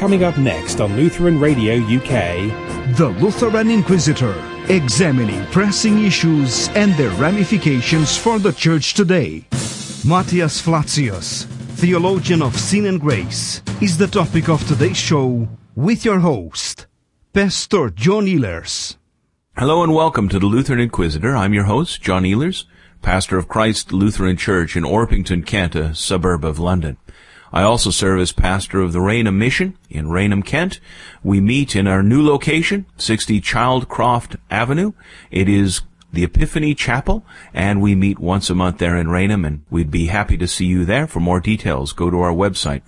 Coming up next on Lutheran Radio UK, The Lutheran Inquisitor, examining pressing issues and their ramifications for the Church today. Matthias Flacius, theologian of sin and grace, is the topic of today's show with your host, Pastor John Ehlers. Hello and welcome to the Lutheran Inquisitor. I'm your host, John Ehlers, pastor of Christ Lutheran Church in Orpington, Kent, a suburb of London. I also serve as pastor of the Rainham Mission in Rainham, Kent. We meet in our new location, 60 Childcroft Avenue. It is the Epiphany Chapel, and we meet once a month there in Rainham, and we'd be happy to see you there. For more details, go to our website,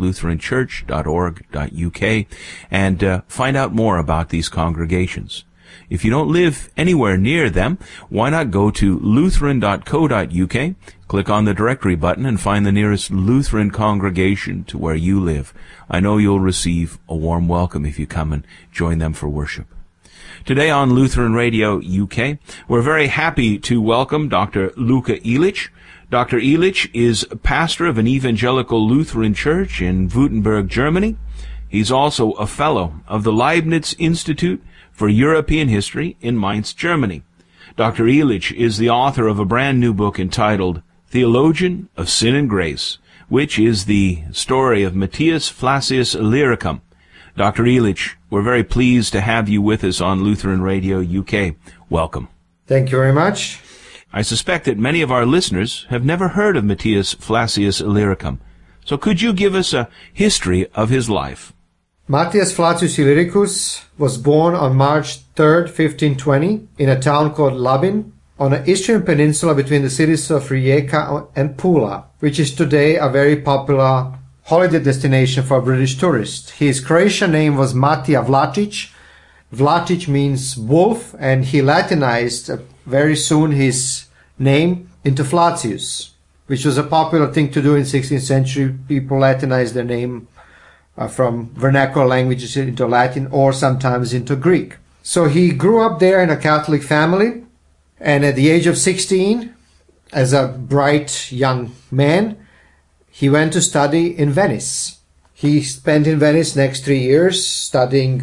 christlutheranchurch.org.uk, and find out more about these congregations. If you don't live anywhere near them, why not go to lutheran.co.uk, click on the directory button, and find the nearest Lutheran congregation to where you live. I know you'll receive a warm welcome if you come and join them for worship. Today on Lutheran Radio UK, we're very happy to welcome Dr. Luka Ilic. Dr. Ilic is pastor of an evangelical Lutheran church in Württemberg, Germany. He's also a fellow of the Leibniz Institute for European History in Mainz, Germany. Dr. Ilic is the author of a brand new book entitled Theologian of Sin and Grace, which is the story of Matthias Flacius Illyricum. Dr. Ilic, we're very pleased to have you with us on Lutheran Radio UK. Welcome. Thank you very much. I suspect that many of our listeners have never heard of Matthias Flacius Illyricum. So could you give us a history of his life? Matthias Flacius Illyricus was born on March 3rd, 1520, in a town called Labin, on the Istrian Peninsula between the cities of Rijeka and Pula, which is today a very popular holiday destination for British tourists. His Croatian name was Matija Vlačić. Vlačić means wolf, and he Latinized very soon his name into Flacius, which was a popular thing to do in 16th century. People Latinized their name from vernacular languages into Latin or sometimes into Greek. So he grew up there in a Catholic family, and at the age of 16, as a bright young man, he went to study in Venice. He spent in Venice next 3 years studying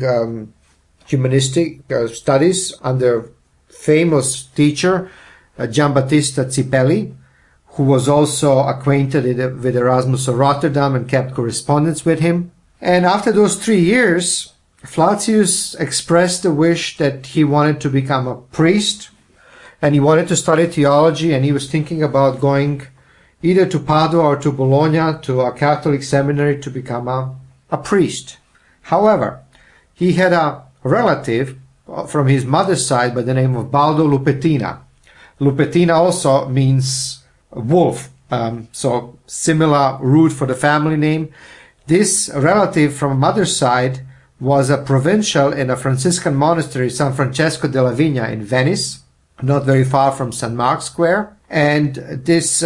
humanistic studies under famous teacher Giambattista Zipelli, who was also acquainted with Erasmus of Rotterdam and kept correspondence with him. And after those 3 years, Flacius expressed the wish that he wanted to become a priest, and he wanted to study theology, and he was thinking about going either to Padua or to Bologna, to a Catholic seminary, to become a priest. However, he had a relative from his mother's side by the name of Baldo Lupetina. Lupetina also means wolf, so similar root for the family name. This relative from mother's side was a provincial in a Franciscan monastery, San Francesco della Vigna in Venice, not very far from St. Mark's Square. And this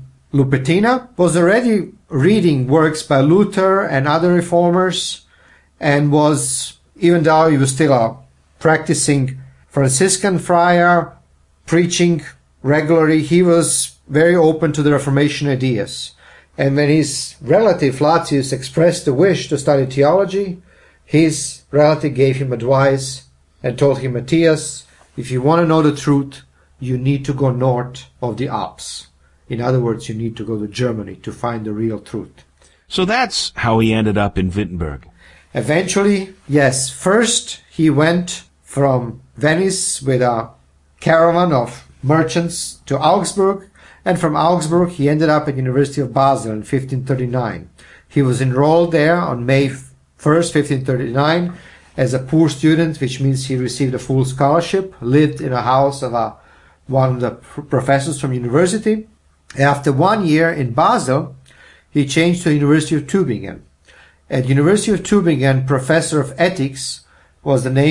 Lupetina was already reading works by Luther and other reformers, and was, even though he was still a practicing Franciscan friar, preaching regularly, he was very open to the Reformation ideas. And when his relative Flacius expressed the wish to study theology, his relative gave him advice and told him, Matthias, if you want to know the truth, you need to go north of the Alps. In other words, you need to go to Germany to find the real truth. So that's how he ended up in Wittenberg. Eventually, yes. First, he went from Venice with a caravan of merchants to Augsburg, and from Augsburg he ended up at the University of Basel in 1539. He was enrolled there on May 1st, 1539, as a poor student, which means he received a full scholarship, lived in a house of one of the professors from university. After 1 year in Basel, he changed to the University of Tübingen. At University of Tübingen, professor of ethics was a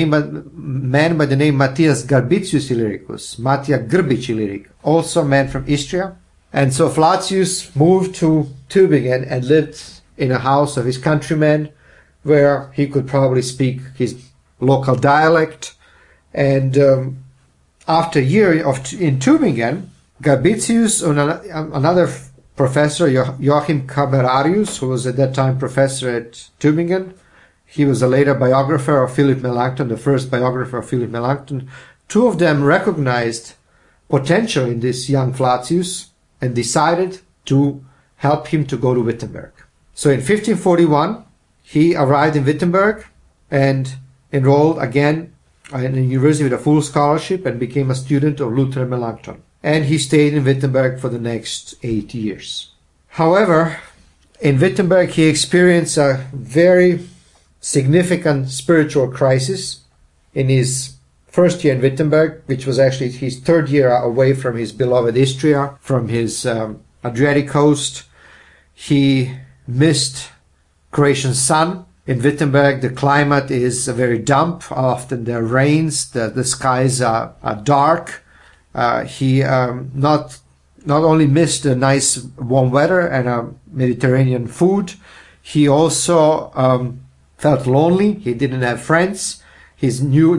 man by the name Matthias Garbitius Illyricus, Matthias Grbić Illyric, also a man from Istria. And so Flacius moved to Tübingen and lived in a house of his countrymen, where he could probably speak his local dialect. And after a year in Tübingen, Garbitius and another professor, Joachim Camerarius, who was at that time professor at Tübingen, He was a later biographer of Philip Melanchthon, the first biographer of Philip Melanchthon. Two of them recognized potential in this young Flacius and decided to help him to go to Wittenberg. So in 1541, he arrived in Wittenberg and enrolled again in the university with a full scholarship and became a student of Luther and Melanchthon. And he stayed in Wittenberg for the next 8 years. However, in Wittenberg, he experienced a very significant spiritual crisis in his first year in Wittenberg, which was actually his third year away from his beloved Istria, from his Adriatic coast. He missed Croatian sun. In Wittenberg, the climate is very damp. Often there rains. The skies are dark. He not only missed the nice warm weather and Mediterranean food, he also felt lonely. He didn't have friends. His new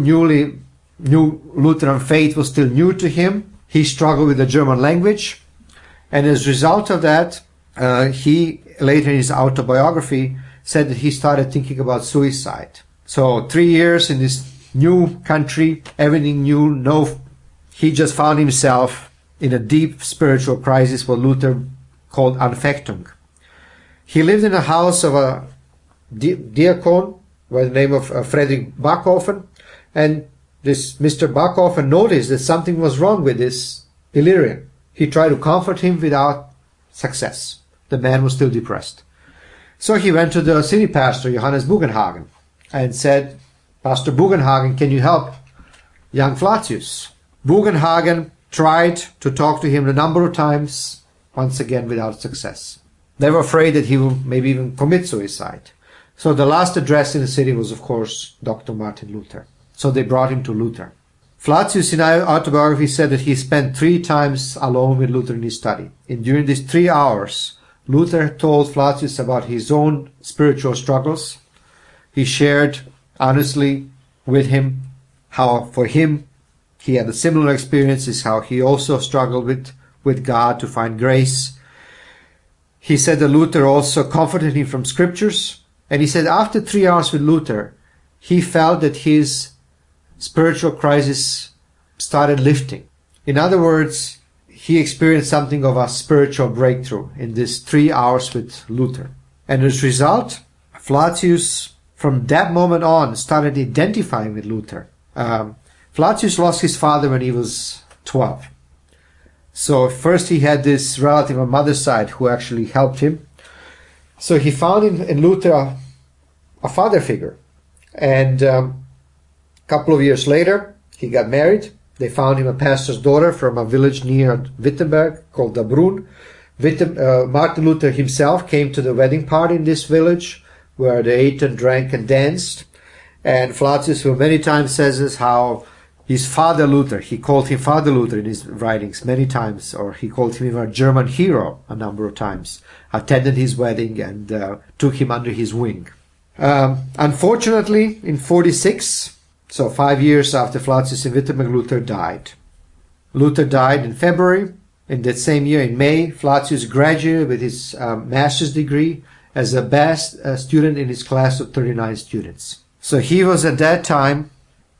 Lutheran faith was still new to him. He struggled with the German language. And as a result of that, he later in his autobiography said that he started thinking about suicide. So 3 years in this new country, everything new, he just found himself in a deep spiritual crisis, what Luther called Anfechtung. He lived in a house of a diacon by the name of Friedrich Backhofen, and this Mr. Backhofen noticed that something was wrong with this Illyrian. He tried to comfort him without success. The man was still depressed. So he went to the city pastor, Johannes Bugenhagen, and said, Pastor Bugenhagen, can you help young Flacius? Bugenhagen tried to talk to him a number of times, once again without success. They were afraid that he will maybe even commit suicide. So the last address in the city was, of course, Dr. Martin Luther. So they brought him to Luther. Flacius in our autobiography said that he spent 3 times alone with Luther in his study. And during these 3 hours, Luther told Flacius about his own spiritual struggles. He shared honestly with him how for him he had a similar experiences, how he also struggled with God to find grace. He said that Luther also comforted him from scriptures. And he said after 3 hours with Luther, he felt that his spiritual crisis started lifting. In other words, he experienced something of a spiritual breakthrough in these 3 hours with Luther. And as a result, Flacius, from that moment on, started identifying with Luther. Flacius lost his father when he was 12. So first he had this relative on mother's side who actually helped him. So he found in Luther a father figure. And a couple of years later, he got married. They found him a pastor's daughter from a village near Wittenberg called Dabrunn. Martin Luther himself came to the wedding party in this village where they ate and drank and danced. And Flacius, who many times says this, how his father Luther, he called him Father Luther in his writings many times, or he called him a German hero a number of times, attended his wedding and took him under his wing. Unfortunately, in 46, so 5 years after Flacius in Wittenberg, Luther died. Luther died in February. In that same year, in May, Flacius graduated with his master's degree as the best student in his class of 39 students. So he was at that time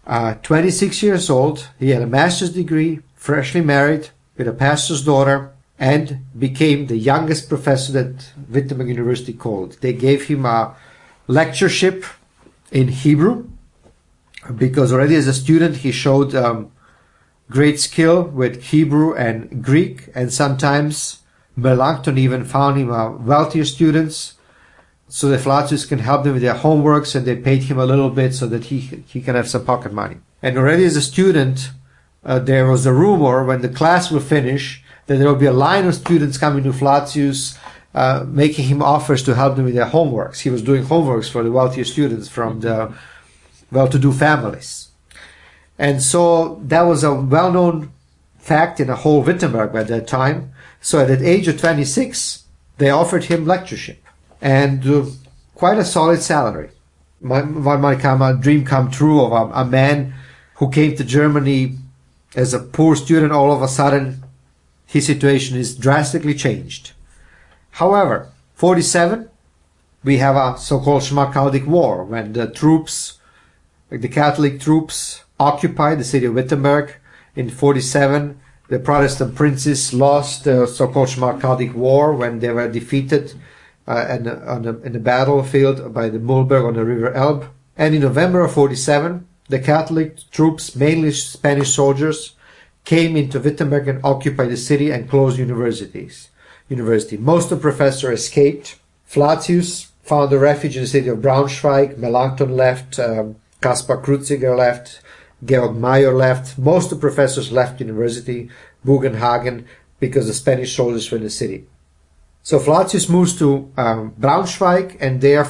26 years old. He had a master's degree, freshly married, with a pastor's daughter, and became the youngest professor that Wittenberg University called. They gave him a lectureship in Hebrew, because already as a student he showed great skill with Hebrew and Greek, and sometimes Melanchthon even found him wealthier students so that Flacius can help them with their homeworks, and they paid him a little bit so that he can have some pocket money. And already as a student, there was a rumor when the class will finish that there will be a line of students coming to Flacius, making him offers to help them with their homeworks. He was doing homeworks for the wealthier students from the well-to-do families. And so that was a well-known fact in the whole Wittenberg by that time. So at the age of 26, they offered him lectureship and quite a solid salary. One might come a dream come true of a man who came to Germany as a poor student. All of a sudden, his situation is drastically changed. However, 47, we have a so-called Schmalkaldic War, when the troops, like the Catholic troops, occupied the city of Wittenberg. In 47, the Protestant princes lost the so-called Schmalkaldic War when they were defeated in the battlefield by the Mühlberg on the river Elbe. And in November of 47, the Catholic troops, mainly Spanish soldiers, came into Wittenberg and occupied the city and closed university. Most of the professors escaped. Flacius found a refuge in the city of Braunschweig. Melanchthon left. Kaspar Kreuziger left. Georg Mayer left. Most of the professors left university. Bugenhagen, because the Spanish soldiers were in the city. So Flacius moves to Braunschweig, and there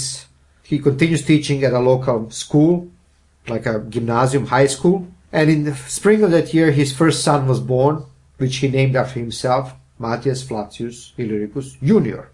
he continues teaching at a local school, like a gymnasium, high school. And in the spring of that year, his first son was born, which he named after himself, Matthias Flacius Illyricus Jr.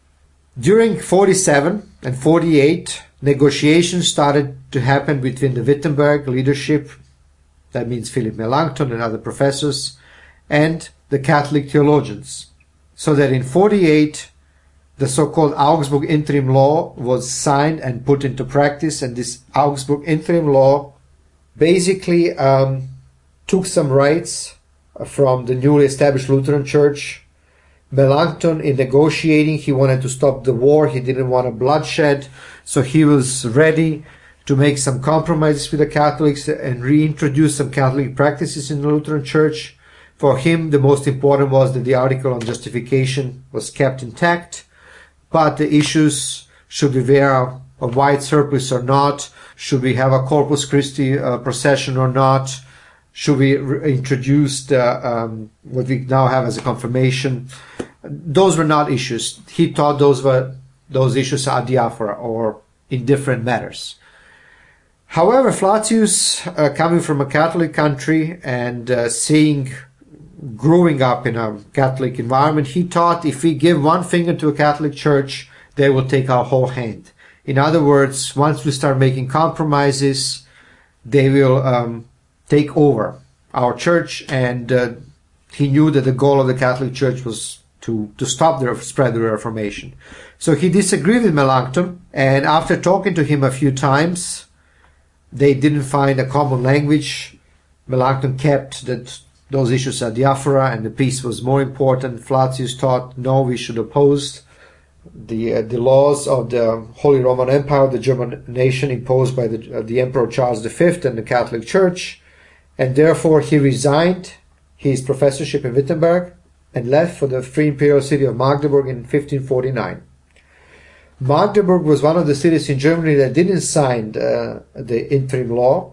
During 47 and 48, negotiations started to happen between the Wittenberg leadership, that means Philip Melanchthon and other professors, and the Catholic theologians. So that in 48, the so-called Augsburg Interim Law was signed and put into practice, and this Augsburg Interim Law basically took some rights from the newly established Lutheran Church. Melanchthon, in negotiating, he wanted to stop the war. He didn't want a bloodshed, so he was ready to make some compromises with the Catholics and reintroduce some Catholic practices in the Lutheran Church. For him, the most important was that the article on justification was kept intact, but the issues, should we wear a white surplice or not, should we have a Corpus Christi procession or not, should we introduce what we now have as a confirmation, those were not issues. He thought those issues are adiaphora, or indifferent matters. However, Flacius, coming from a Catholic country and growing up in a Catholic environment, he thought if we give one finger to a Catholic church, they will take our whole hand. In other words, once we start making compromises, they will take over our church, and he knew that the goal of the Catholic Church was to stop the spread of the Reformation. So he disagreed with Melanchthon, and after talking to him a few times, they didn't find a common language. Melanchthon kept that those issues are diaphora and the peace was more important. Flacius thought, no, we should oppose the laws of the Holy Roman Empire, the German nation, imposed by the Emperor Charles V and the Catholic Church, and therefore he resigned his professorship in Wittenberg and left for the free imperial city of Magdeburg in 1549. Magdeburg was one of the cities in Germany that didn't sign the interim law,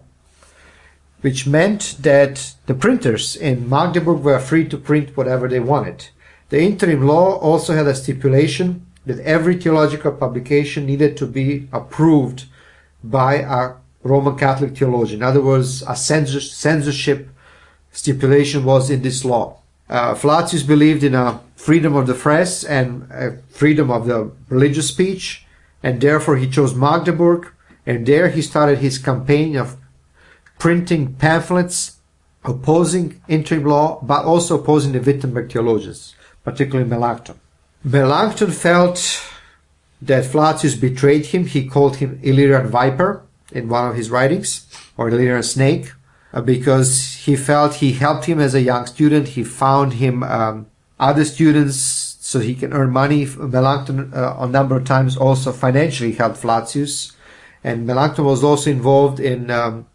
which meant that the printers in Magdeburg were free to print whatever they wanted. The interim law also had a stipulation that every theological publication needed to be approved by a Roman Catholic theologian. In other words, a censorship stipulation was in this law. Flacius believed in a freedom of the press and freedom of the religious speech, and therefore he chose Magdeburg, and there he started his campaign of printing pamphlets opposing interim law, but also opposing the Wittenberg theologians, particularly Melanchthon. Melanchthon felt that Flacius betrayed him. He called him Illyrian viper in one of his writings, or Illyrian snake, because he felt he helped him as a young student. He found him other students so he can earn money. Melanchthon a number of times also financially helped Flacius, and Melanchthon was also involved in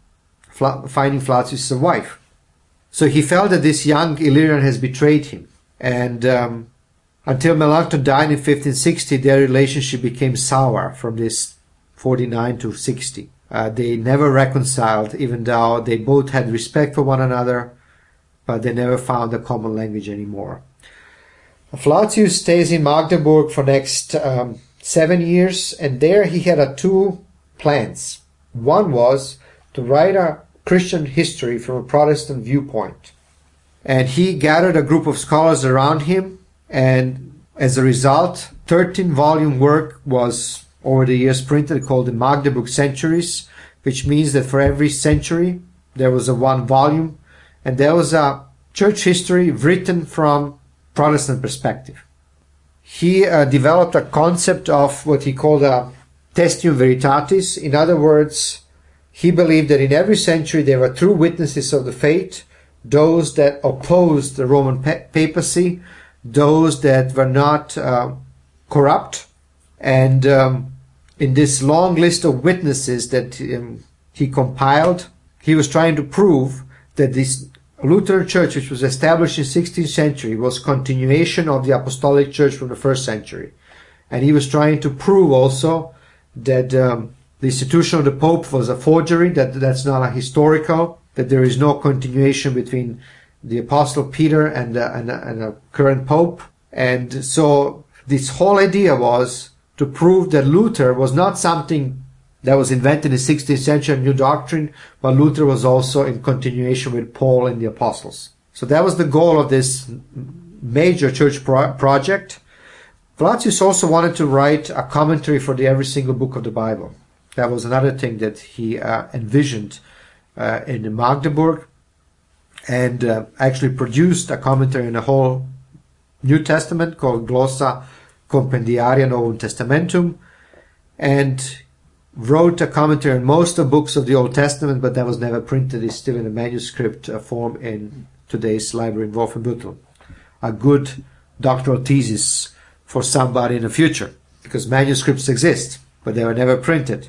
finding Flacius a wife. So he felt that this young Illyrian has betrayed him, and until Melanchthon died in 1560, their relationship became sour from this 49 to 60. They never reconciled, even though they both had respect for one another, but they never found a common language anymore. Flacius stays in Magdeburg for next 7 years, and there he had two plans. One was to write a Christian history from a Protestant viewpoint. And he gathered a group of scholars around him, and as a result, 13-volume work was over the years printed, called the Magdeburg Centuries, which means that for every century there was a one volume, and there was a church history written from Protestant perspective. he developed a concept of what he called a testium veritatis. In other words, he believed that in every century there were true witnesses of the faith, those that opposed the Roman papacy, those that were not corrupt. And in this long list of witnesses that he compiled, he was trying to prove that this Lutheran Church, which was established in 16th century, was continuation of the Apostolic Church from the 1st century. And he was trying to prove also that the institution of the Pope was a forgery, that's not a historical, that there is no continuation between the Apostle Peter and the current Pope. And so this whole idea was to prove that Luther was not something that was invented in the 16th century, a new doctrine, but Luther was also in continuation with Paul and the apostles. So that was the goal of this major church project. Flacius also wanted to write a commentary for every single book of the Bible. That was another thing that he envisioned in Magdeburg, and actually produced a commentary on the whole New Testament called Glossa Compendiaria Novum Testamentum, and wrote a commentary on most of the books of the Old Testament, but that was never printed. It's still in a manuscript form in today's library in Wolfenbüttel. A good doctoral thesis for somebody in the future, because manuscripts exist, but they were never printed.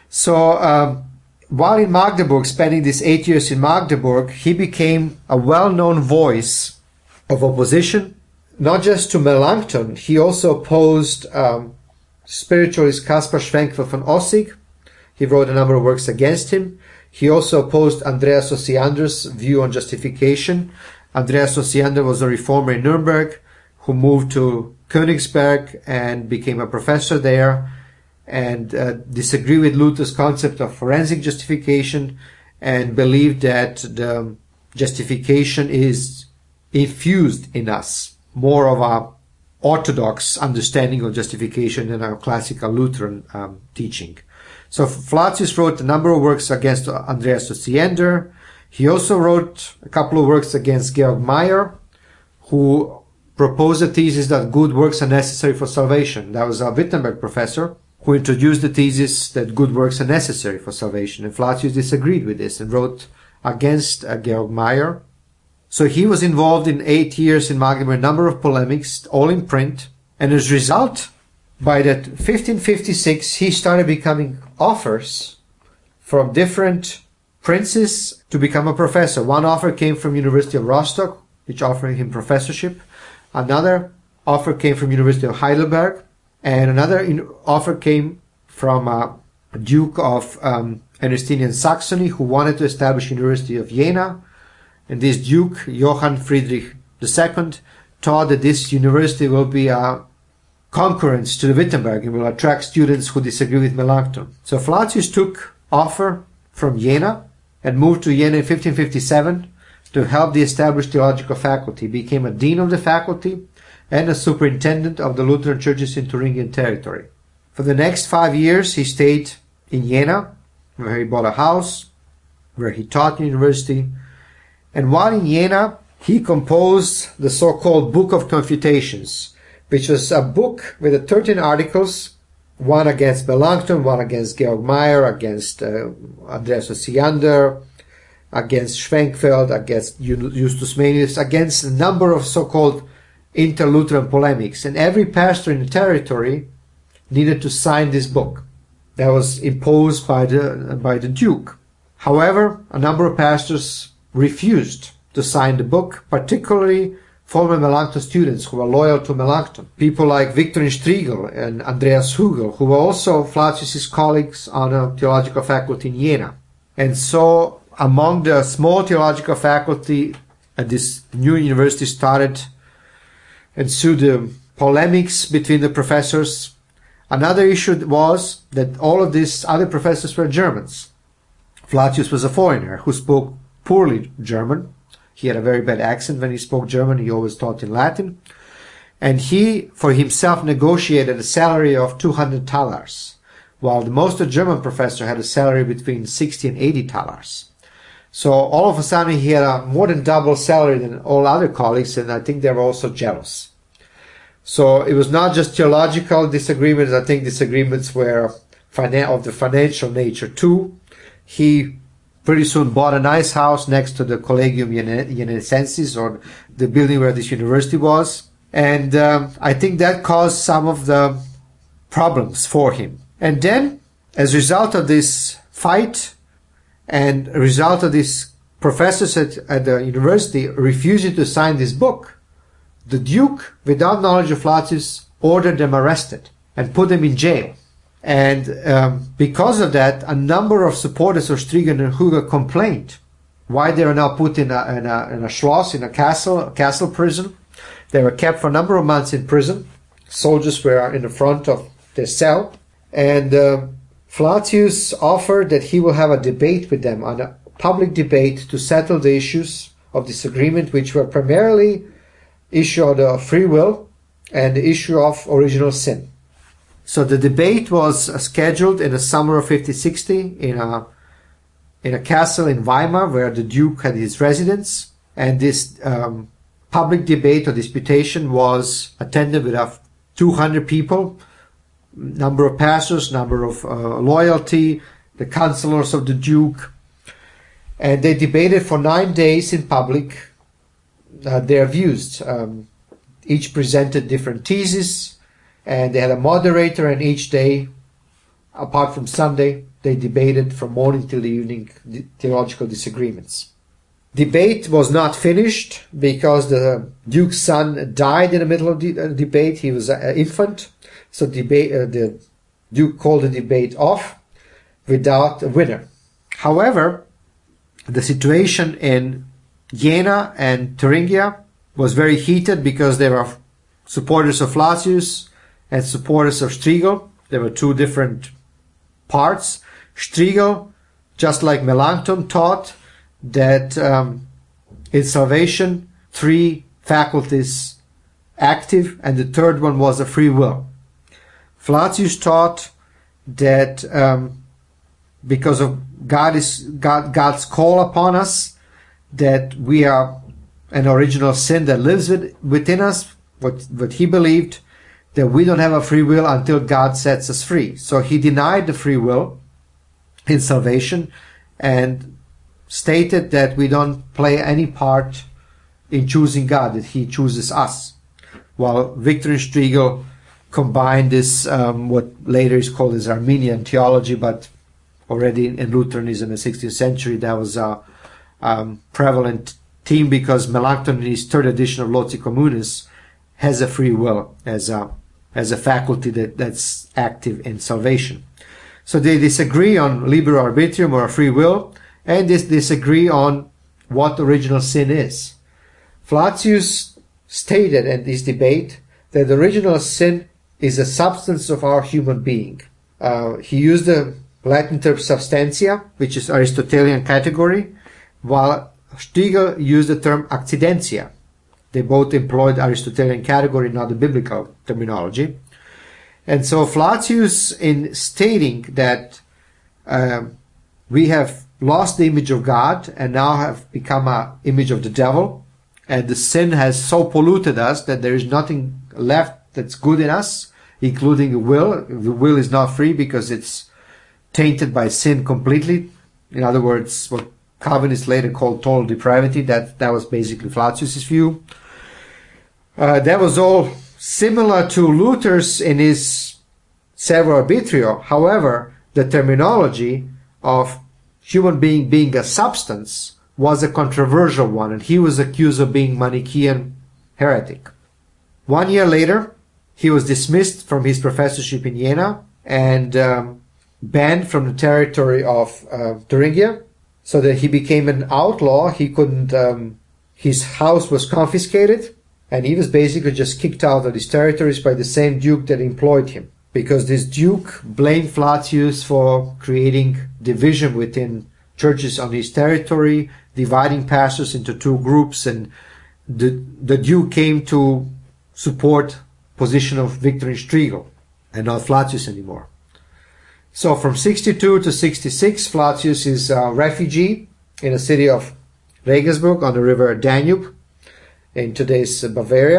So while in Magdeburg, spending these 8 years in Magdeburg, he became a well-known voice of opposition, not just to Melanchthon. He also opposed spiritualist Kaspar Schwenkel von Ossig. He wrote a number of works against him. He also opposed Andreas Osiander's view on justification. Andreas Osiander was a reformer in Nuremberg who moved to Königsberg and became a professor there, and disagreed with Luther's concept of forensic justification, and believed that the justification is infused in us, more of a orthodox understanding of justification than a classical Lutheran teaching. So Flacius wrote a number of works against Andreas Osiander. He also wrote a couple of works against Georg Meyer, who proposed a thesis that good works are necessary for salvation. That was a Wittenberg professor who introduced the thesis that good works are necessary for salvation. And Flacius disagreed with this and wrote against Georg Meyer. So he was involved in 8 years in Magdeburg, a number of polemics, all in print. And as a result, by that 1556, he started becoming offers from different princes to become a professor. One offer came from University of Rostock, which offered him professorship. Another offer came from University of Heidelberg. And another offer came from a Duke of Ernestinian Saxony, who wanted to establish University of Jena. And this Duke, Johann Friedrich II, thought that this university will be a concurrence to the Wittenberg and will attract students who disagree with Melanchthon. So Flacius took offer from Jena and moved to Jena in 1557 to help the established theological faculty. He became a dean of the faculty and a superintendent of the Lutheran churches in Thuringian territory. For the next 5 years, he stayed in Jena, where he bought a house, where he taught in university. And while in Jena, he composed the so-called Book of Confutations, which was a book with 13 articles, one against Melanchthon, one against Georg Meyer, against Andreas Osiander, against Schwenkfeld, against Justus Manlius, against a number of so-called inter-Lutheran polemics. And every pastor in the territory needed to sign this book. That was imposed by the Duke. However, a number of pastors refused to sign the book, particularly former Melanchthon students who were loyal to Melanchthon. People like Victorin Striegel and Andreas Hugel, who were also Flacius's colleagues on a theological faculty in Jena. And so among the small theological faculty at this new university ensued polemics between the professors. Another issue was that all of these other professors were Germans. Flacius was a foreigner who spoke poorly German. He had a very bad accent when he spoke German. He always taught in Latin. And he, for himself, negotiated a salary of 200 thalers, while most of the German professors had a salary between 60 and 80 thalers. So all of a sudden he had a more than double salary than all other colleagues, and I think they were also jealous. So it was not just theological disagreements. I think disagreements were of the financial nature too. He pretty soon bought a nice house next to the Collegium Ienecensis, or the building where this university was. And I think that caused some of the problems for him. And then, as a result of this fight, and a result of this professors at the university refusing to sign this book, the Duke, without knowledge of Flacius, ordered them arrested and put them in jail. And because of that, a number of supporters of Striegel and Hugo complained why they are now put in a Schloss, in a castle prison. They were kept for a number of months in prison. Soldiers were in the front of their cell. And Flacius offered that he will have a debate with them, a public debate, to settle the issues of disagreement, which were primarily issue of the free will and the issue of original sin. So the debate was scheduled in the summer of 5060 in a castle in Weimar, where the Duke had his residence. And this public debate or disputation was attended with 200 people, number of pastors, number of loyalty, the counselors of the Duke. And they debated for 9 days in public their views. Each presented different theses, and they had a moderator, and each day, apart from Sunday, they debated from morning till the evening theological disagreements. Debate was not finished because the Duke's son died in the middle of the debate. He was an infant. So the Duke called the debate off without a winner. However, the situation in Jena and Thuringia was very heated because there were supporters of Flacius and supporters of Striegel. There were two different parts. Striegel, just like Melanchthon, taught that in salvation, 3 faculties active, and the third one was a free will. Flacius taught that because of God's call upon us, that we are an original sin that lives within us, what he believed, that we don't have a free will until God sets us free. So he denied the free will in salvation and stated that we don't play any part in choosing God, that he chooses us. While Victor and Striegel combined this, what later is called as Arminian theology, but already in Lutheranism in the 16th century, that was a prevalent theme, because Melanchthon in his third edition of Loci Communis has a free will as a faculty that's active in salvation. So they disagree on libero arbitrium, or free will, and they disagree on what original sin is. Flacius stated in this debate that original sin is a substance of our human being. He used the Latin term substantia, which is Aristotelian category, while Striegel used the term accidentia. They both employed Aristotelian category, not the biblical terminology. And so Flacius, in stating that we have lost the image of God and now have become an image of the devil, and the sin has so polluted us that there is nothing left that's good in us, including the will. The will is not free because it's tainted by sin completely. In other words, what Calvinists later called total depravity, that was basically Flacius's view. That was all similar to Luther's in his Servo Arbitrio. However, the terminology of human being a substance was a controversial one, and he was accused of being Manichaean heretic. 1 year later, he was dismissed from his professorship in Jena and banned from the territory of Thuringia, so that he became an outlaw. He couldn't, his house was confiscated, and he was basically just kicked out of his territories by the same duke that employed him, because this duke blamed Flacius for creating division within churches on his territory, dividing pastors into 2 groups, and the duke came to support position of Victor and Striegel and not Flacius anymore. So from 62 to 66, Flacius is a refugee in the city of Regensburg on the river Danube in today's Bavaria.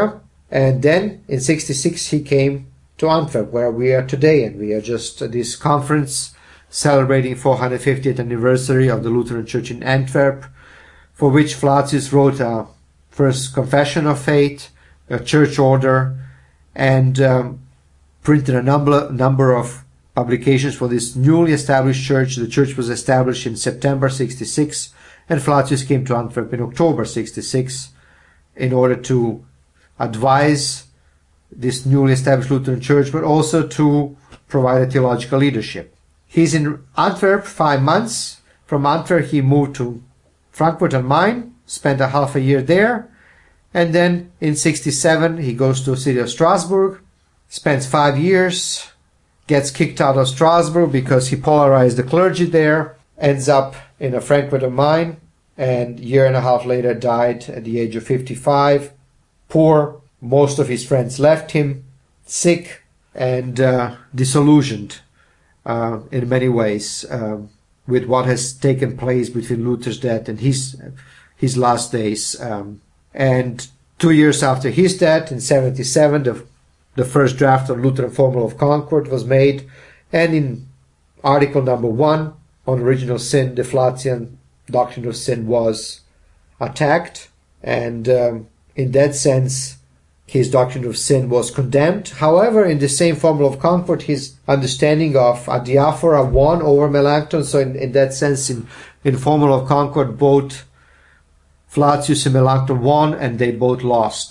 And then in 66 he came to Antwerp, where we are today, and we are just at this conference celebrating 450th anniversary of the Lutheran Church in Antwerp, for which Flacius wrote a first confession of faith, a church order, and printed a number of publications for this newly established church. The church was established in September 66, and Flacius came to Antwerp in October 66 in order to advise this newly established Lutheran church, but also to provide a theological leadership. He's in Antwerp 5 months. From Antwerp he moved to Frankfurt am Main, spent a half a year there, and then in 67 he goes to the city of Strasbourg, spends 5 years, gets kicked out of Strasbourg because he polarized the clergy there, ends up in a Frankfurt am Main, and a year and a half later died at the age of 55, poor. Most of his friends left him, sick and disillusioned in many ways with what has taken place between Luther's death and his last days. And 2 years after his death, in 77, the first draft of Lutheran Formula of Concord was made, and in article number 1 on original sin, the Flacian doctrine of sin was attacked, and in that sense his doctrine of sin was condemned. However, in the same Formula of Concord, his understanding of adiaphora won over Melanchthon. So in that sense, in Formula of Concord, both Flacius and Melanchthon won, and they both lost.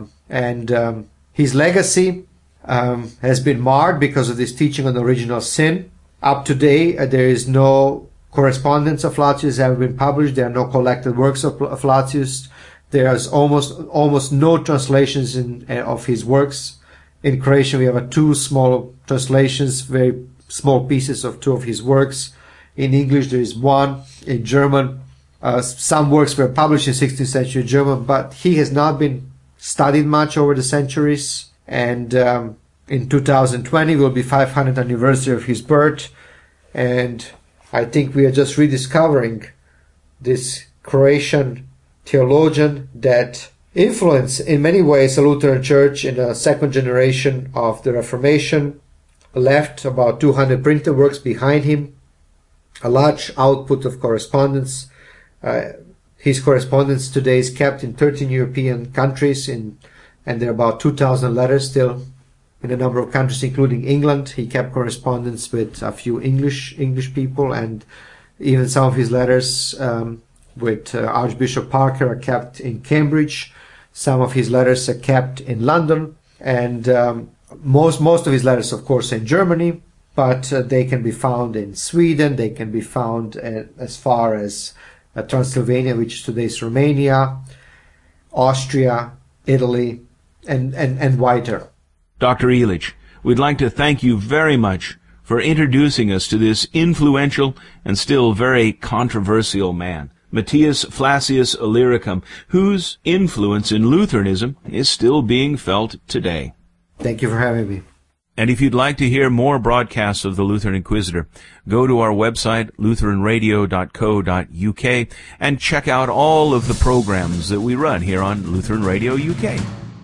His legacy has been marred because of this teaching on the original sin. Up to date, there is no correspondence of Flacius have been published. There are no collected works of Flacius. There's almost no translations of his works. In Croatian, we have 2 small translations, very small pieces of 2 of his works. In English, there is 1. In German, some works were published in 16th century German, but he has not been studied much over the centuries. And in 2020 will be 500th anniversary of his birth, and I think we are just rediscovering this Croatian theologian that influenced in many ways the Lutheran Church in the second generation of the Reformation, left about 200 printed works behind him, a large output of correspondence. His correspondence today is kept in 13 European countries, and there are about 2,000 letters still in a number of countries, including England. He kept correspondence with a few English people, and even some of his letters with Archbishop Parker are kept in Cambridge. Some of his letters are kept in London, and most of his letters, of course, in Germany, but they can be found in Sweden. They can be found as far as Transylvania, which is today's Romania, Austria, Italy, and wider. Dr. Illich, we'd like to thank you very much for introducing us to this influential and still very controversial man, Matthias Flacius Illyricum, whose influence in Lutheranism is still being felt today. Thank you for having me. And if you'd like to hear more broadcasts of the Lutheran Inquisitor, go to our website, lutheranradio.co.uk, and check out all of the programs that we run here on Lutheran Radio UK.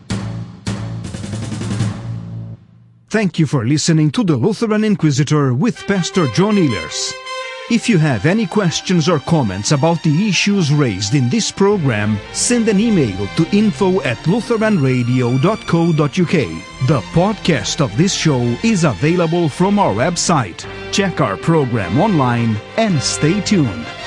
Thank you for listening to the Lutheran Inquisitor with Pastor John Ehlers. If you have any questions or comments about the issues raised in this program, send an email to info@lutheranradio.co.uk. The podcast of this show is available from our website. Check our program online and stay tuned.